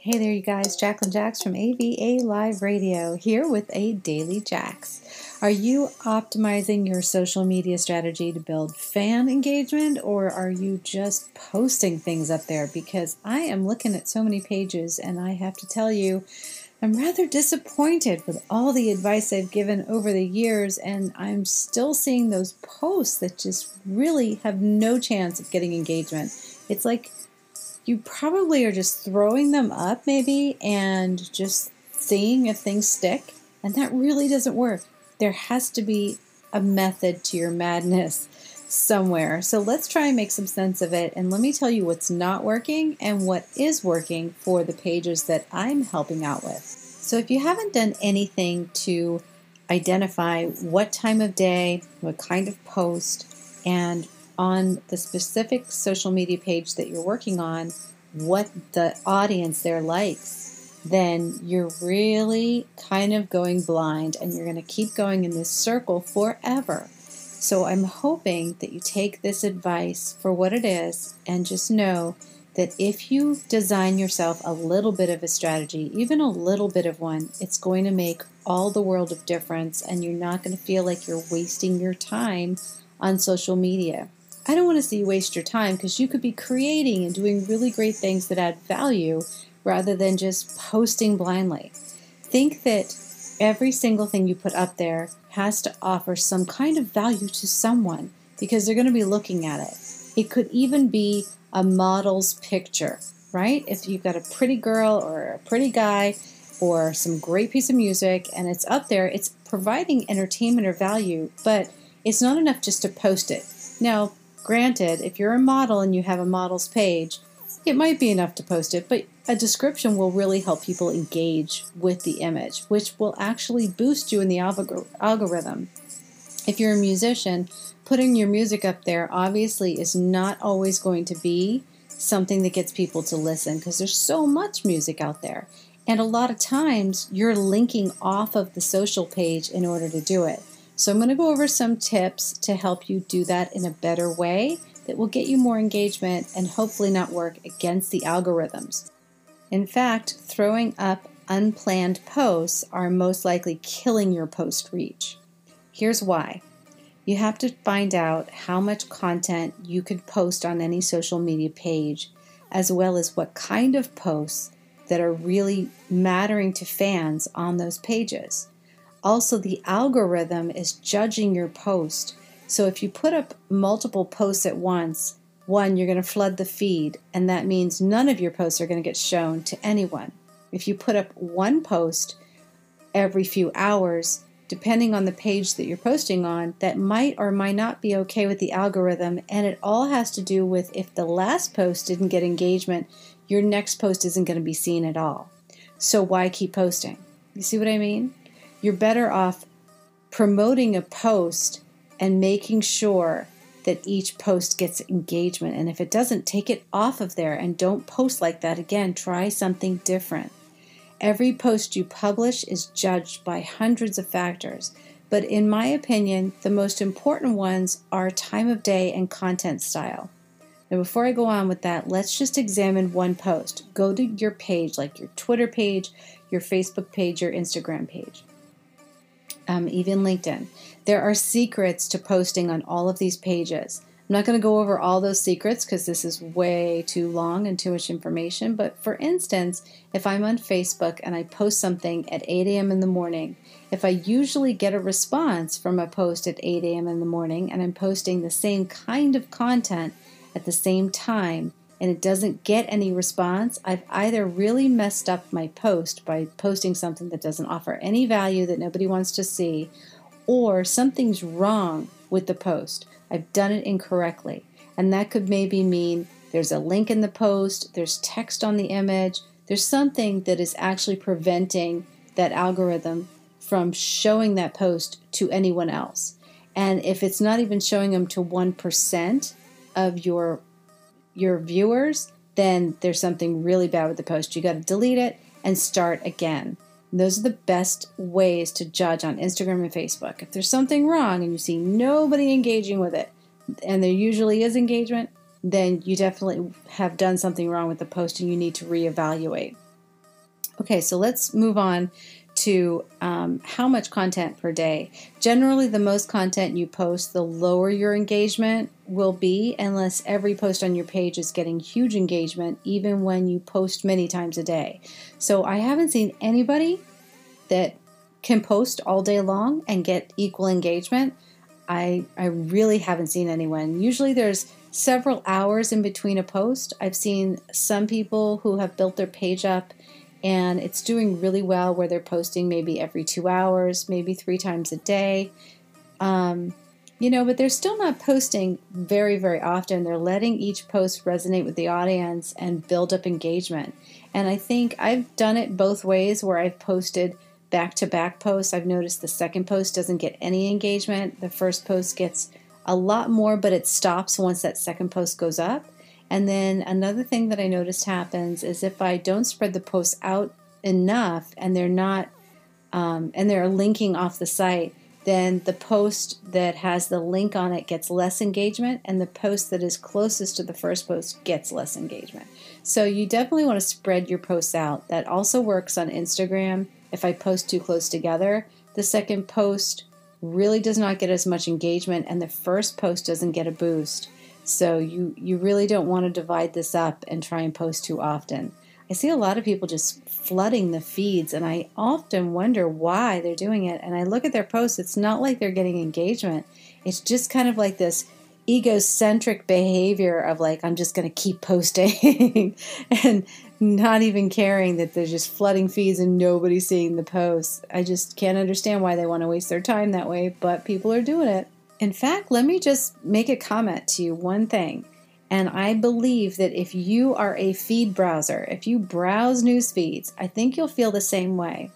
Hey there, you guys. Jacqueline Jax from AVA Live Radio here with a Daily Jax. Are you optimizing your social media strategy to build fan engagement, or are you just posting things up there? Because I am looking at so many pages and I have to tell you, I'm rather disappointed with all the advice I've given over the years, and I'm still seeing those posts that just really have no chance of getting engagement. It's like you probably are just throwing them up maybe and just seeing if things stick, and that really doesn't work. There has to be a method to your madness somewhere. So let's try and make some sense of it, and let me tell you what's not working and what is working for the pages that I'm helping out with. So if you haven't done anything to identify what time of day, what kind of post, and on the specific social media page that you're working on, what the audience there likes, then you're really kind of going blind and you're going to keep going in this circle forever. So I'm hoping that you take this advice for what it is and just know that if you design yourself a little bit of a strategy, even a little bit of one, it's going to make all the world of difference, and you're not going to feel like you're wasting your time on social media. I don't want to see you waste your time, because you could be creating and doing really great things that add value rather than just posting blindly. Think that every single thing you put up there has to offer some kind of value to someone, because they're going to be looking at it. It could even be a model's picture, right? If you've got a pretty girl or a pretty guy or some great piece of music and it's up there, it's providing entertainment or value, but it's not enough just to post it. Now, granted, if you're a model and you have a model's page, it might be enough to post it, but a description will really help people engage with the image, which will actually boost you in the algorithm. If you're a musician, putting your music up there obviously is not always going to be something that gets people to listen, because there's so much music out there. And a lot of times you're linking off of the social page in order to do it. So I'm going to go over some tips to help you do that in a better way that will get you more engagement and hopefully not work against the algorithms. In fact, throwing up unplanned posts are most likely killing your post reach. Here's why. You have to find out how much content you could post on any social media page, as well as what kind of posts that are really mattering to fans on those pages. Also, the algorithm is judging your post. So if you put up multiple posts at once, one, you're going to flood the feed, and that means none of your posts are going to get shown to anyone. If you put up one post every few hours, depending on the page that you're posting on, that might or might not be okay with the algorithm, and it all has to do with if the last post didn't get engagement, your next post isn't going to be seen at all. So why keep posting? You see what I mean? You're better off promoting a post and making sure that each post gets engagement. And if it doesn't, take it off of there and don't post like that again. Try something different. Every post you publish is judged by hundreds of factors, but in my opinion, the most important ones are time of day and content style. Now, before I go on with that, let's just examine one post. Go to your page, like your Twitter page, your Facebook page, your Instagram page. Even LinkedIn. There are secrets to posting on all of these pages. I'm not going to go over all those secrets because this is way too long and too much information, but for instance, if I'm on Facebook and I post something at 8 a.m. in the morning, if I usually get a response from a post at 8 a.m. in the morning and I'm posting the same kind of content at the same time and it doesn't get any response, I've either really messed up my post by posting something that doesn't offer any value that nobody wants to see, or something's wrong with the post. I've done it incorrectly. And that could maybe mean there's a link in the post, there's text on the image, there's something that is actually preventing that algorithm from showing that post to anyone else. And if it's not even showing them to 1% of your viewers, then there's something really bad with the post. You got to delete it and start again. And those are the best ways to judge on Instagram and Facebook. If there's something wrong and you see nobody engaging with it, and there usually is engagement, then you definitely have done something wrong with the post and you need to reevaluate. Okay, so let's move on to how much content per day. Generally, the most content you post, the lower your engagement will be, unless every post on your page is getting huge engagement, even when you post many times a day. So I haven't seen anybody that can post all day long and get equal engagement. I really haven't seen anyone. Usually there's several hours in between a post. I've seen some people who have built their page up and it's doing really well where they're posting maybe every 2 hours, maybe 3 times a day. But they're still not posting very, very often. They're letting each post resonate with the audience and build up engagement. And I think I've done it both ways where I've posted back-to-back posts. I've noticed the second post doesn't get any engagement. The first post gets a lot more, but it stops once that second post goes up. And then another thing that I noticed happens is if I don't spread the posts out enough and they're not, and they're linking off the site, then the post that has the link on it gets less engagement, and the post that is closest to the first post gets less engagement. So you definitely want to spread your posts out. That also works on Instagram. If I post too close together, the second post really does not get as much engagement, and the first post doesn't get a boost. So you really don't want to divide this up and try and post too often. I see a lot of people just flooding the feeds, and I often wonder why they're doing it. And I look at their posts, it's not like they're getting engagement. It's just kind of like this egocentric behavior of like, I'm just going to keep posting and not even caring that they're just flooding feeds and nobody's seeing the posts. I just can't understand why they want to waste their time that way, but people are doing it. In fact, let me just make a comment to you, one thing. And I believe that if you are a feed browser, if you browse news feeds, I think you'll feel the same way.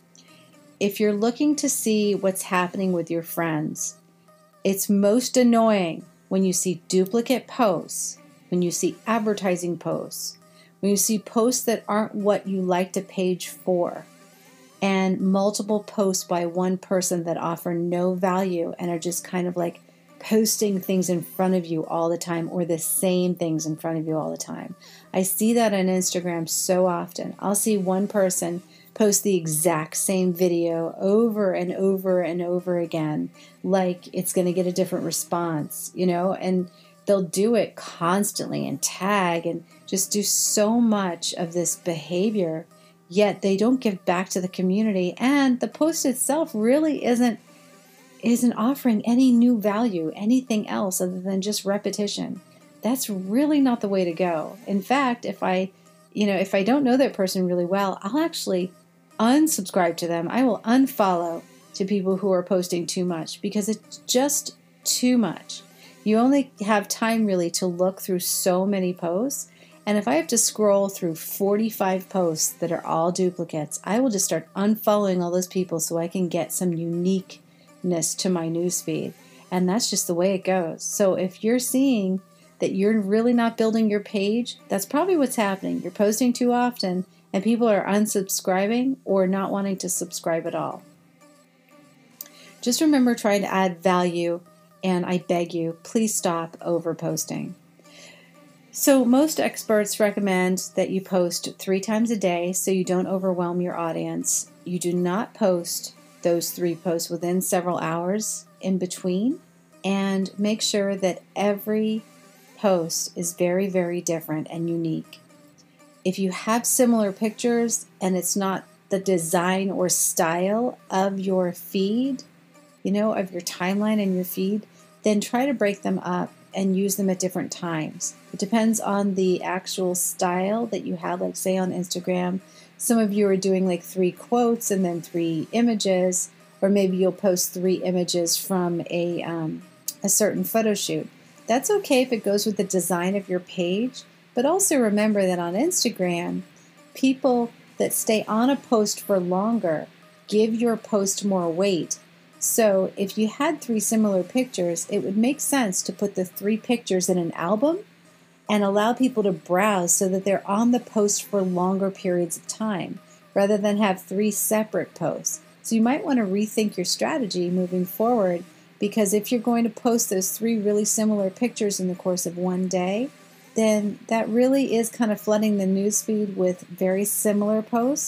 If you're looking to see what's happening with your friends, it's most annoying when you see duplicate posts, when you see advertising posts, when you see posts that aren't what you liked a page for, and multiple posts by one person that offer no value and are just kind of like posting things in front of you all the time, or the same things in front of you all the time. I see that on Instagram so often. I'll see one person post the exact same video over and over and over again, like it's going to get a different response, and they'll do it constantly and tag and just do so much of this behavior, yet they don't give back to the community, and the post itself really isn't offering any new value, anything else other than just repetition. That's really not the way to go. In fact, if I don't know that person really well, I'll actually unsubscribe to them. I will unfollow to people who are posting too much, because it's just too much. You only have time really to look through so many posts. And if I have to scroll through 45 posts that are all duplicates, I will just start unfollowing all those people so I can get some uniqueness to my newsfeed. And that's just the way it goes. So if you're seeing that you're really not building your page, that's probably what's happening. You're posting too often and people are unsubscribing or not wanting to subscribe at all. Just remember trying to add value, and I beg you, please stop overposting. So most experts recommend that you post 3 times a day so you don't overwhelm your audience. You do not post those 3 posts within several hours in between, and make sure that every post is very, very different and unique. If you have similar pictures and it's not the design or style of your feed, of your timeline and your feed, then try to break them up and use them at different times. It depends on the actual style that you have. Like say on Instagram, some of you are doing like 3 quotes and then 3 images, or maybe you'll post 3 images from a certain photo shoot. That's okay if it goes with the design of your page, but also remember that on Instagram, people that stay on a post for longer give your post more weight. So if you had 3 similar pictures, it would make sense to put the 3 pictures in an album and allow people to browse so that they're on the post for longer periods of time, rather than have 3 separate posts. So you might want to rethink your strategy moving forward, because if you're going to post those 3 really similar pictures in the course of one day, then that really is kind of flooding the newsfeed with very similar posts,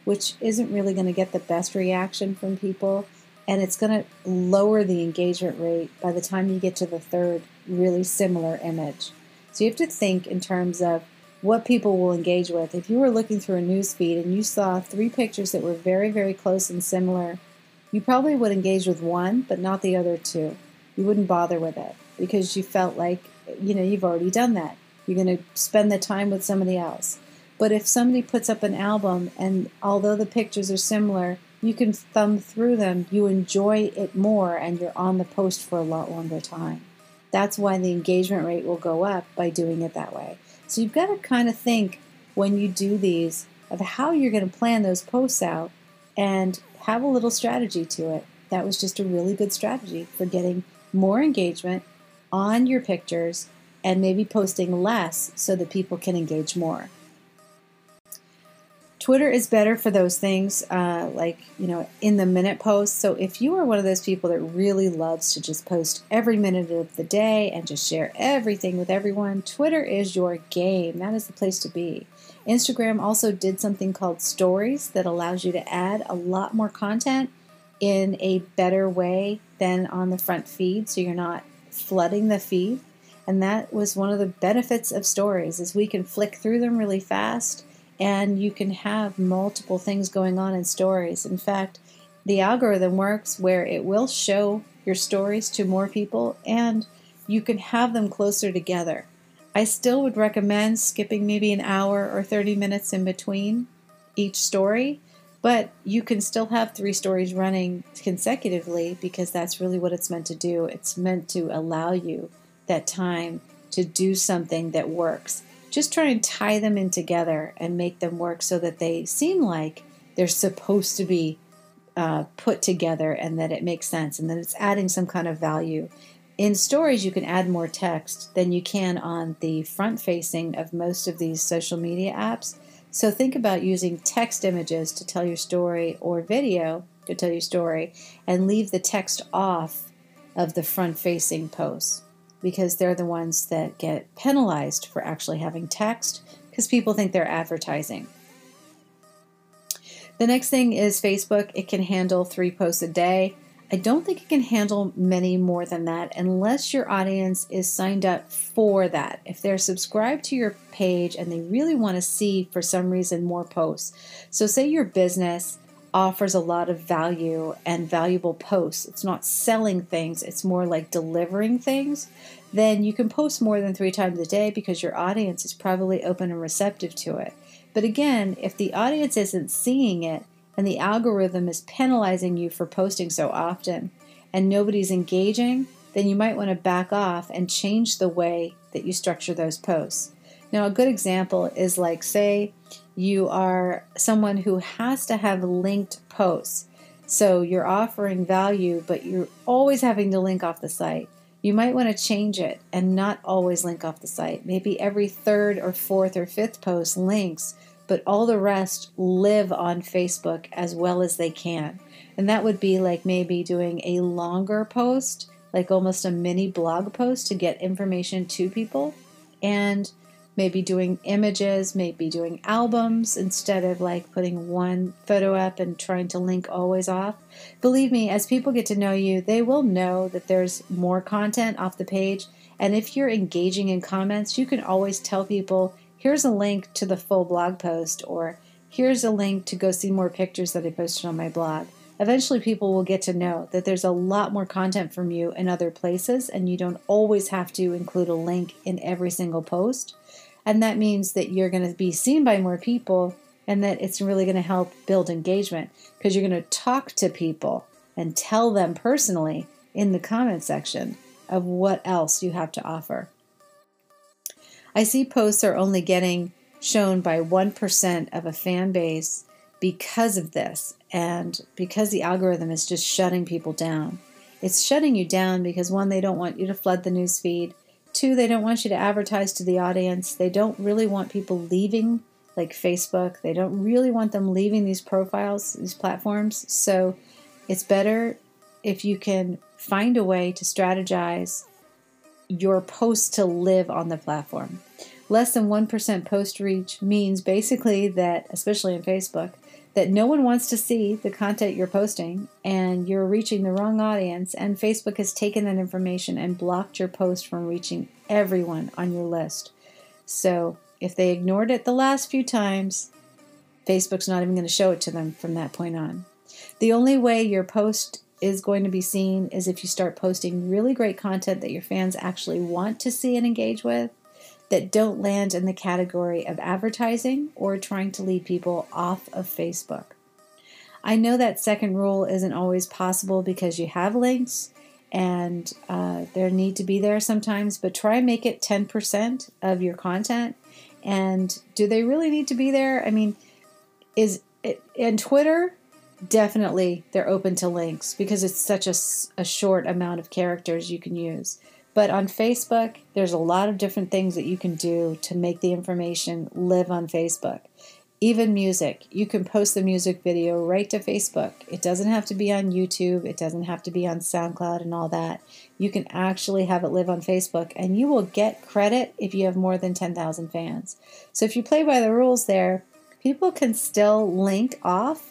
which isn't really going to get the best reaction from people, and it's going to lower the engagement rate by the time you get to the third really similar image. So you have to think in terms of what people will engage with. If you were looking through a news feed and you saw 3 pictures that were very, very close and similar, you probably would engage with one, but not the other 2. You wouldn't bother with it because you felt like, you've already done that. You're going to spend the time with somebody else. But if somebody puts up an album and although the pictures are similar, you can thumb through them, you enjoy it more, and you're on the post for a lot longer time. That's why the engagement rate will go up by doing it that way. So you've got to kind of think when you do these of how you're going to plan those posts out and have a little strategy to it. That was just a really good strategy for getting more engagement on your pictures and maybe posting less so that people can engage more. Twitter is better for those things, in the minute posts. So if you are one of those people that really loves to just post every minute of the day and just share everything with everyone, Twitter is your game. That is the place to be. Instagram also did something called Stories that allows you to add a lot more content in a better way than on the front feed, so you're not flooding the feed. And that was one of the benefits of Stories, is we can flick through them really fast. And you can have multiple things going on in Stories. In fact, the algorithm works where it will show your stories to more people and you can have them closer together. I still would recommend skipping maybe an hour or 30 minutes in between each story, but you can still have 3 stories running consecutively because that's really what it's meant to do. It's meant to allow you that time to do something that works. Just try and tie them in together and make them work so that they seem like they're supposed to be put together and that it makes sense and that it's adding some kind of value. In Stories, you can add more text than you can on the front facing of most of these social media apps. So think about using text images to tell your story or video to tell your story and leave the text off of the front facing posts, because they're the ones that get penalized for actually having text because people think they're advertising. The next thing is Facebook. It can handle 3 posts a day. I don't think it can handle many more than that unless your audience is signed up for that. If they're subscribed to your page and they really want to see, for some reason, more posts. So say your business offers a lot of value and valuable posts. It's not selling things, it's more like delivering things. Then you can post more than 3 times a day because your audience is probably open and receptive to it. But again, if the audience isn't seeing it and the algorithm is penalizing you for posting so often and nobody's engaging, then you might want to back off and change the way that you structure those posts. Now, a good example is like, say, you are someone who has to have linked posts. So you're offering value, but you're always having to link off the site. You might want to change it and not always link off the site. Maybe every 3rd or 4th or 5th post links, but all the rest live on Facebook as well as they can. And that would be like maybe doing a longer post, like almost a mini blog post to get information to people, and maybe doing images, maybe doing albums instead of like putting one photo up and trying to link always off. Believe me, as people get to know you, they will know that there's more content off the page. And if you're engaging in comments, you can always tell people, here's a link to the full blog post, or here's a link to go see more pictures that I posted on my blog. Eventually people will get to know that there's a lot more content from you in other places, and you don't always have to include a link in every single post. And that means that you're going to be seen by more people and that it's really going to help build engagement because you're going to talk to people and tell them personally in the comment section of what else you have to offer. I see posts are only getting shown by 1% of a fan base because of this and because the algorithm is just shutting people down. It's shutting you down because, 1, they don't want you to flood the news feed. 2, they don't want you to advertise to the audience. They don't really want people leaving, like Facebook. They don't really want them leaving these profiles, these platforms. So it's better if you can find a way to strategize your posts to live on the platform. Less than 1% post reach means basically that, especially on Facebook, that no one wants to see the content you're posting and you're reaching the wrong audience, and Facebook has taken that information and blocked your post from reaching everyone on your list. So if they ignored it the last few times, Facebook's not even going to show it to them from that point on. The only way your post is going to be seen is if you start posting really great content that your fans actually want to see and engage with, that don't land in the category of advertising or trying to lead people off of Facebook. I know that second rule isn't always possible because you have links and they need to be there sometimes, but try and make it 10% of your content. And do they really need to be there? I mean, is it in Twitter? Definitely they're open to links because it's such a short amount of characters you can use. But on Facebook, there's a lot of different things that you can do to make the information live on Facebook. Even music. You can post the music video right to Facebook. It doesn't have to be on YouTube. It doesn't have to be on SoundCloud and all that. You can actually have it live on Facebook, and you will get credit if you have more than 10,000 fans. So if you play by the rules there, people can still link off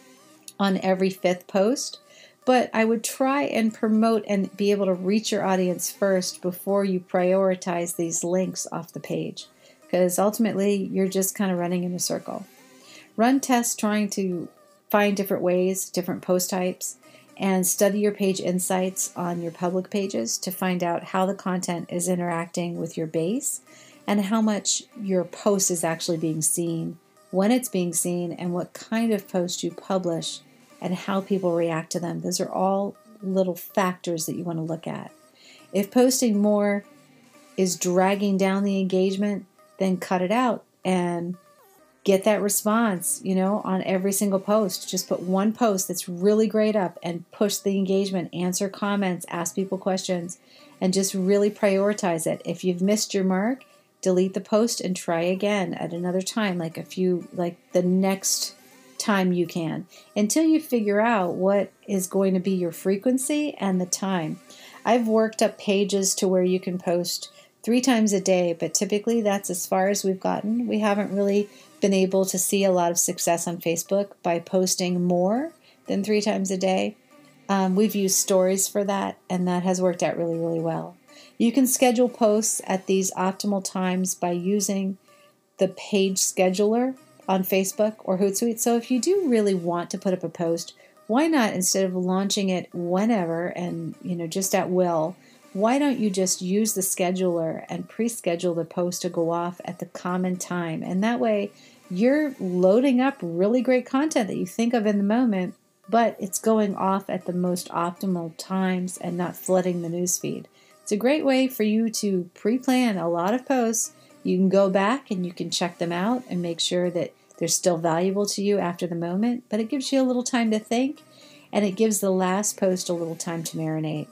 on every fifth post, but I would try and promote and be able to reach your audience first before you prioritize these links off the page, because ultimately you're just kind of running in a circle. Run tests trying to find different ways, different post types, and study your page insights on your public pages to find out how the content is interacting with your base and how much your post is actually being seen, when it's being seen, and what kind of post you publish and how people react to them. Those are all little factors that you want to look at. If posting more is dragging down the engagement, then cut it out and get that response, on every single post. Just put one post that's really great up and push the engagement, answer comments, ask people questions, and just really prioritize it. If you've missed your mark, delete the post and try again at another time, like the next time you can, until you figure out what is going to be your frequency and the time. I've worked up pages to where you can post 3 times a day, but typically that's as far as we've gotten. We haven't really been able to see a lot of success on Facebook by posting more than 3 times a day. We've used stories for that, and that has worked out really, really well. You can schedule posts at these optimal times by using the page scheduler on Facebook or Hootsuite. So if you do really want to put up a post, why not, instead of launching it whenever and just at will, why don't you just use the scheduler and pre-schedule the post to go off at the common time? And that way you're loading up really great content that you think of in the moment, but it's going off at the most optimal times and not flooding the newsfeed. It's a great way for you to pre-plan a lot of posts. You can go back and you can check them out and make sure that they're still valuable to you after the moment, but it gives you a little time to think, and it gives the last post a little time to marinate.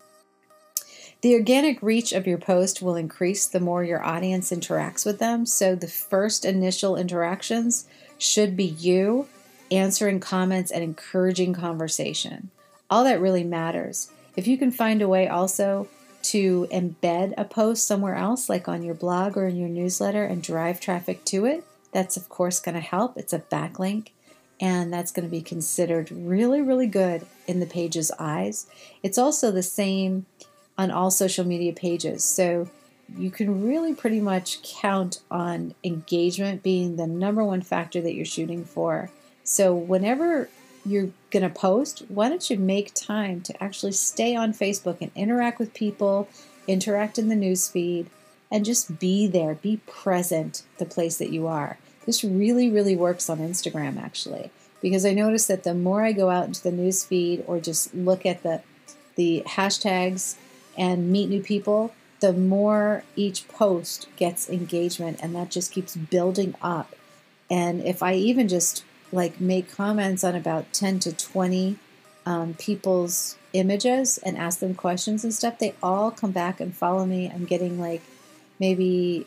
The organic reach of your post will increase the more your audience interacts with them, so the first initial interactions should be you answering comments and encouraging conversation. All that really matters. If you can find a way also to embed a post somewhere else, like on your blog or in your newsletter, and drive traffic to it, that's of course going to help. It's a backlink, and that's going to be considered really, really good in the page's eyes. It's also the same on all social media pages. So you can really pretty much count on engagement being the number one factor that you're shooting for. So whenever you're going to post, why don't you make time to actually stay on Facebook and interact with people, interact in the newsfeed, and just be there, be present the place that you are. This really, really works on Instagram, actually, because I notice that the more I go out into the newsfeed or just look at the hashtags and meet new people, the more each post gets engagement, and that just keeps building up. And if I even just make comments on about 10 to 20 people's images and ask them questions and stuff, they all come back and follow me. I'm getting maybe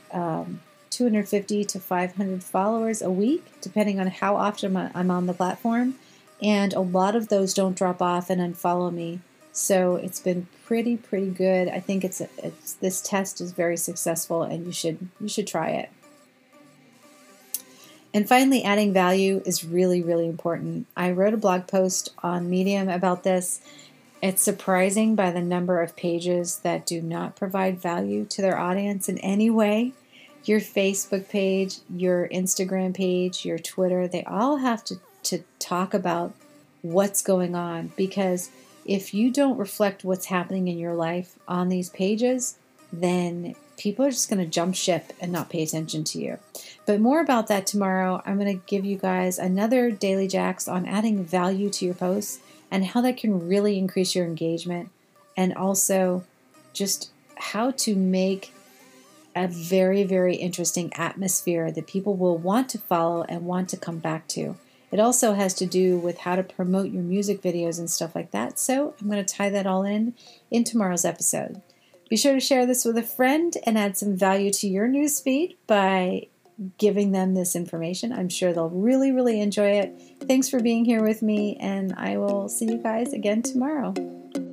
250 to 500 followers a week, depending on how often I'm on the platform. And a lot of those don't drop off and unfollow me. So it's been pretty good. I think this test is very successful, and you should try it. And finally, adding value is really, really important. I wrote a blog post on Medium about this. It's surprising by the number of pages that do not provide value to their audience in any way. Your Facebook page, your Instagram page, your Twitter, they all have to talk about what's going on, because if you don't reflect what's happening in your life on these pages, then people are just going to jump ship and not pay attention to you. But more about that tomorrow. I'm going to give you guys another Daily Jacks on adding value to your posts and how that can really increase your engagement, and also just how to make a very, very interesting atmosphere that people will want to follow and want to come back to. It also has to do with how to promote your music videos and stuff like that. So I'm going to tie that all in tomorrow's episode. Be sure to share this with a friend and add some value to your newsfeed by giving them this information. I'm sure they'll really, really enjoy it. Thanks for being here with me, and I will see you guys again tomorrow.